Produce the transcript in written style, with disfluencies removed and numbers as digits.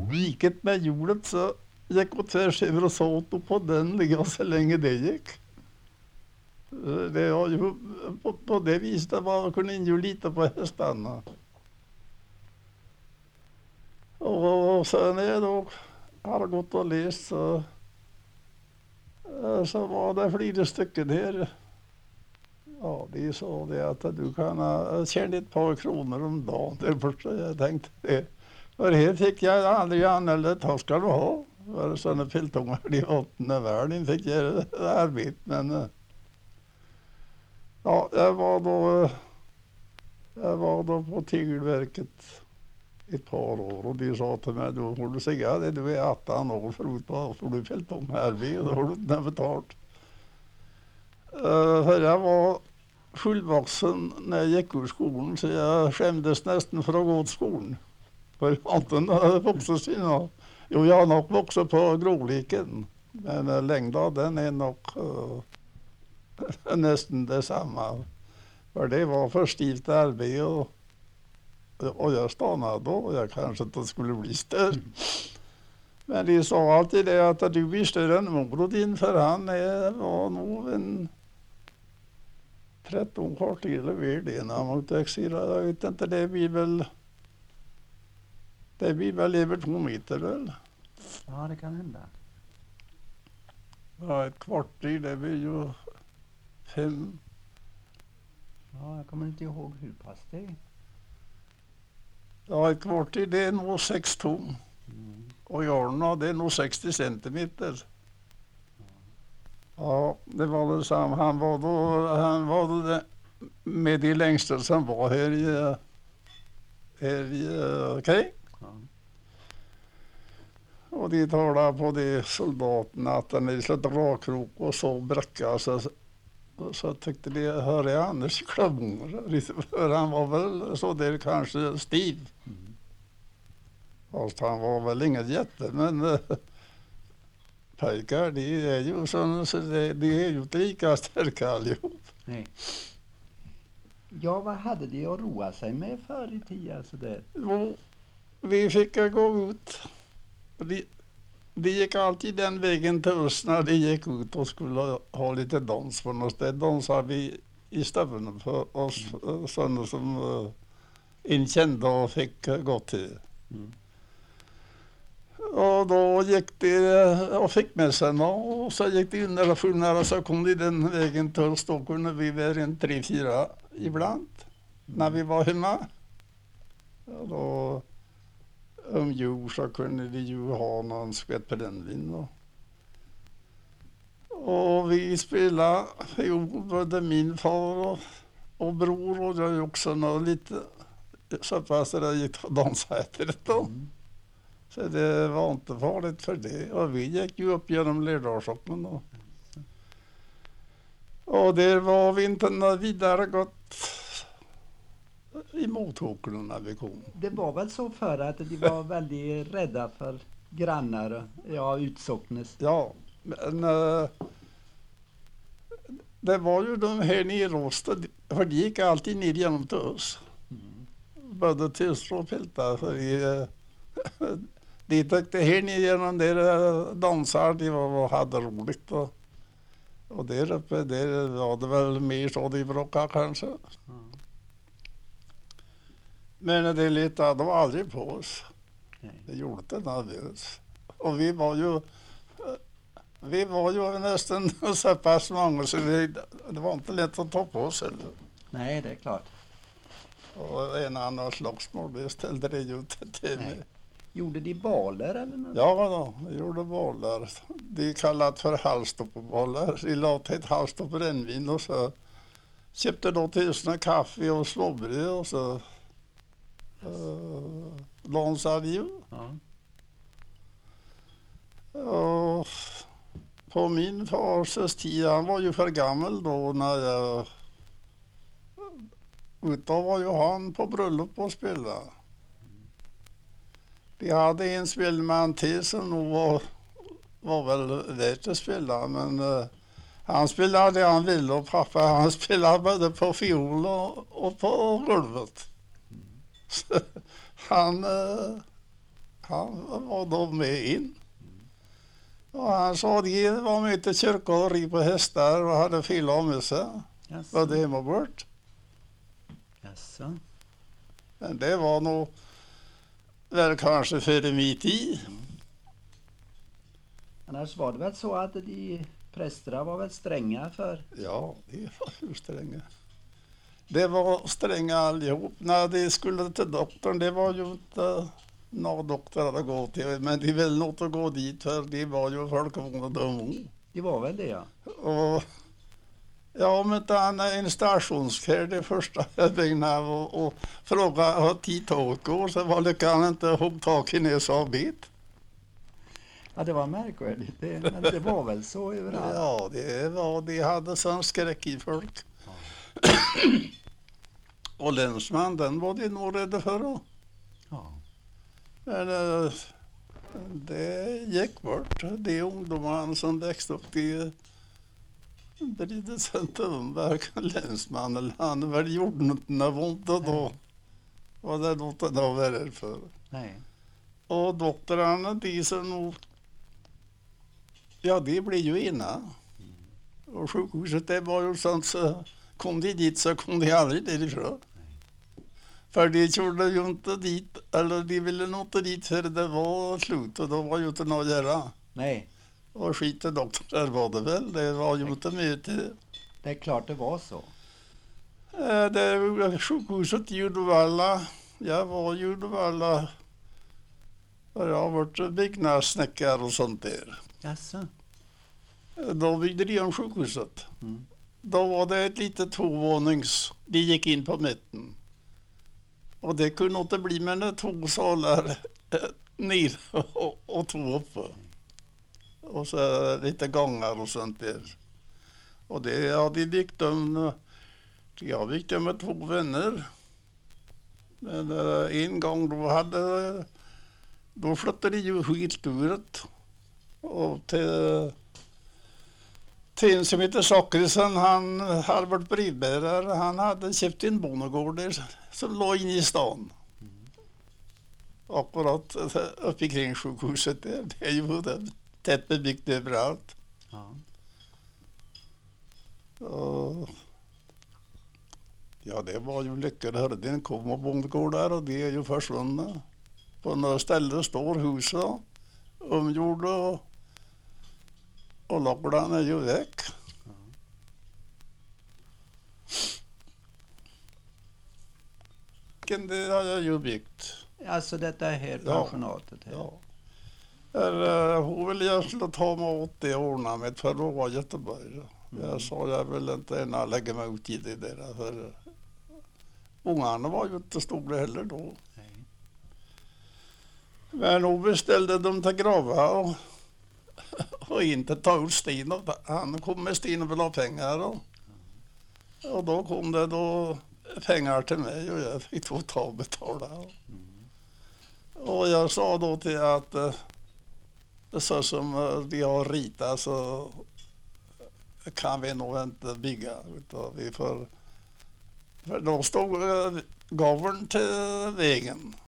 Vilket med hjulet så gick och tvärs över och såt och på den ligga så länge det gick. Det var ju på det viset var kunde ju lita på hästarna. Och sen när jag då hade gått och läst så var det flera stycken här. Ja, de sa det att du kan tjäna ett par kronor om dagen. Därför jag tänkte det. Och det fick jag aldrig anmäla. Tack ska du ha. Var det sådana filtungar i 8:e världen fick jag arbete. Men ja, jag var då på Tegelverket ett par år och de sa till mig, då får du säga det, du är 18 år förut, då får du filtungarbete och då har du inte betalt. För jag var fullvuxen när jag gick ur skolan så jag skämdes nästan för att gå till skolan. För anten hade vuxit sina. Jo, jag har nog vuxit på Gråliken. Men längden den är nog nästan detsamma. För det var för stilt arbete och jag stannade då. Jag kanske inte skulle bli större. Men de sa alltid det att du blir större än mor och din, för han var nog en 13 kvarter eller världen. Jag vet inte, det blir väl över 2 meter väl. Ja, det kan hända. Ja, ett kvarter, det blir ju 5. Ja, jag kommer inte ihåg hur pass det är. Ja, ett kvarter, det är nog 6 tom. Och Jarna, det är nog 60 centimeter. Ja, det var väl samma. Han var då med de längsta som var här i krig. Ja. Och de talade på de soldaterna att den är så dragkrok och så bräcka. Så tyckte de, hörde jag Anders klamoner. För han var väl så där kanske stiv. Fast han var väl inget jätte, men pojkar, de är ju sådana, så de är ju inte lika starka allihop. Nej. Ja, vad hade de att roa sig med förr i tiden sådär? Jo, vi fick gå ut. De gick alltid den vägen till oss när de gick ut och skulle ha lite dans på något ställe. Dansade vi i stäven för oss, sådana som inkända och fick gå till. Och då gick de och fick med sig och så gick de in där och fullnära, så kom de den vägen till oss. Då kunde vi vara en 3-4 ibland när vi var hemma. Och då om jord så kunde de ju ha någon skvätt brännvin. Och vi spelade, både min far och bror och jag också lite så pass det gick att dansa efter det. Så det var inte farligt för det. Och vi gick ju upp genom Lerdalshoppen då. Och där var vi inte vidare gått emot Håklen när vi kom. Det var väl så för att de var väldigt rädda för grannar, ja, utsocknes. Ja, men det var ju de här nerrostade, för det gick alltid ner genom till oss. Både till och Pälta, för de tyckte här ner genom där dansar, de hade roligt. Och där uppe, där var det väl mer så de bråkade kanske. Men det litade de aldrig på oss. Det gjorde inte nervös. Och vi var ju nästan så pass många så det var inte lätt att ta på oss. Nej, det är klart. Och en annan slagsmål, det ställde det ju inte till mig. Gjorde de baler eller något? Ja då, de gjorde baler. De kallat för halvstoppbaler. De la till ett halvstopp brännvin och så köpte då till såna kaffe och småbröd och så dansade ju. Ja. Och på min fars tid, han var ju för gammal då när jag utav var ju han på bröllop och spela. De hade en spelman till som nog var väl värt att spela, men han spelade det han ville och pappa han spelade både på fiol och på golvet. Så Han var då med in. Och han sa de var med till kyrkan och red på hästar och hade fel av med sig. Var det hemma bort. Jaså. Men det var nog väl kanske före min tid. Annars var det väl så att de prästerna var väl stränga för... Ja, det var ju stränga. Det var stränga allihop. När de skulle till doktorn, det var ju inte några doktorer att gå till. Men de ville nog inte gå dit för de var ju folkvånda dömo. Det var väl det, ja. Och ja, om inte han är en stationskär det första jag byggde och frågade hur tid tåget går så var det kan inte hugga tag i näsa och bit. Ja, det var märkvärdigt. Men det var väl så överallt. Ja, det var, de hade sån skräck i folk. Ja. Och länsman, den var de nog rädda för då. Ja. Men det gick bort. De ungdomarna som växte upp, de brydde sig inte om varken länsman eller han. Väl gjorde något ont och då var det något att vara rädd för. Nej. Och doktorerna, de som nog, ja, de blev ju inne. Och sjukhuset, det var ju sånt så kom de dit så kom de aldrig därifrån. För de körde ju inte dit, eller de ville nog inte dit för det var slut och då var ju inte något att göra. Nej, Och skit i doktorer var det väl, det var ju inte mycket. det är klart det var så. Det var sjukhuset i Uddevalla, jag var i Uddevalla och jag har varit byggnadssnickare och sånt där. Jaså. Då byggde de om sjukhuset. Mm. Då var det ett litet tvåvånings, de gick in på mitten. Och det kunde inte bli med två salar ner och två uppe. Och så lite gångar och sånt där. Och det hade byggt om, jag byggt om med två vänner. Men en gång då flyttade de ju skilturet. Och till en som heter Sockersen, han hade varit brevbärare. Han hade köpt en bondgård där som låg inne i stan. Akkurat uppe kring sjukhuset där. Det är ju tätt bebyggt överallt. Ja. Och ja, det var ju lyckade. Den kom och bondgårdar och det är ju försvunna. På några ställen står huset omgjorda och laglarna är ju väck. Det har jag ju byggt. Alltså detta är här pensionatet här. Ja. Hon ville jag skulle ta mig åt det ornamentet för då var Göteborg. Jag sa jag vill inte gärna lägga mig ut i det där för ungarna var ju inte stora heller då. Nej. Men hon beställde dem till grava och inte ta ut sten. Han kom med sten och ville ha pengar. Och då kom det då pengar till mig och jag fick då ta och betala. Och jag sa då till att så som de har ritat så kan vi nog inte bygga. Utan vi får, för då stod gaveln till vägen.